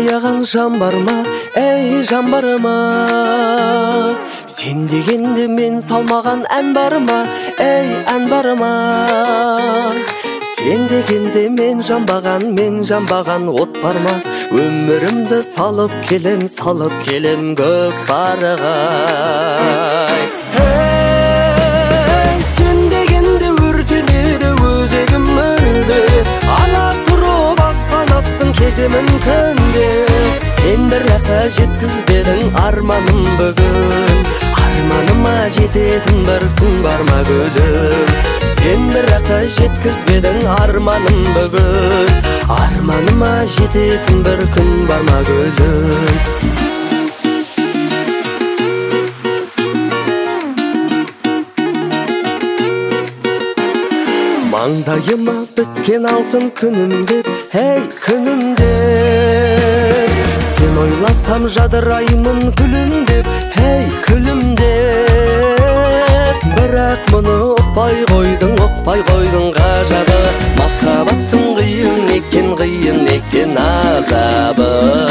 аяған жан бар ма, ей жан бар ма? Сен дегенде мен салмаған ән бар ма, ей ән бар ма? Сен дегенде мен жанбаған от бар ма? Өмірімді салып келем көк парығай. Ей, сен дегенде өртенеді өзегім мүлде, аласұрып аспан астын кеземін күнде. Сен бір лаққа жеткізбедің арманым бүгін, арманыма жететін бір күн бар ма гүлім? Сен бір лаққа жеткізбедің арманым бүгін, арманыма жететін бір күн бар ма гүлім? Маңдайыма біткен алтын күнім деп, ей күнім деп. Сен ойласам жадыраймын күлім деп, ей күлім деп. Бірақ мұны ұқпай қойдың ғажабы, махаббаттың қиын екен азабы.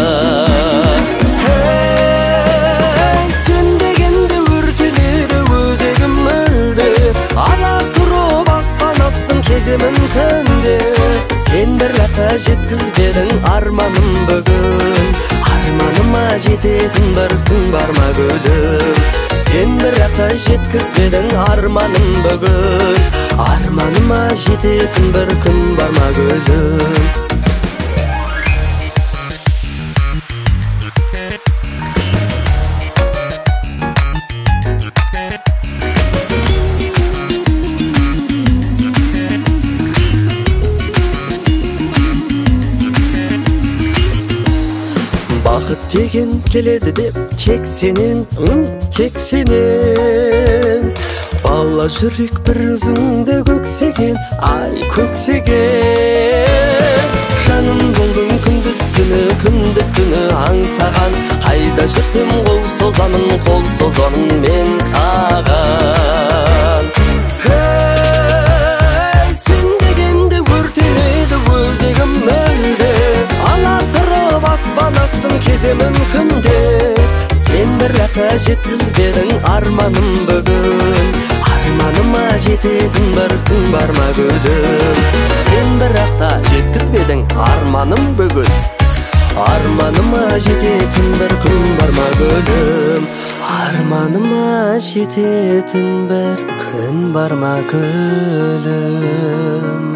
Ей, сен дегенде өртенеді өзегім мүлде, аласұрып аспан астын кеземін күнде. Сен бір лаққа жеткізбедің арманым бүгін, арманыма жететін бір күн бар ма гүлім? Сен бір лаққа жеткізбедің арманым бүгін, арманыма жететін бір күн бар ма гүлім? Бақыт деген келеді деп тек сенен, бала жүрек бір өзіңді көксеген, ай көксеген. Жаным болдың күндіз түні аңсаған, қайда жүрсем қол созамын мен саған. Ей, сен дегенде өртенеді өзегім мүлде, аласырып аспан астын кеземін күнде. Сен бір лаққа жеткізбедің арманым бүгін, арманыма жететін бір күн бар ма гүлім? Сен бір лаққа жеткізбедің арманым бүгін, арманыма жететін бір күн бар ма гүлім? Арманыма жететін бір күн бар ма гүлім?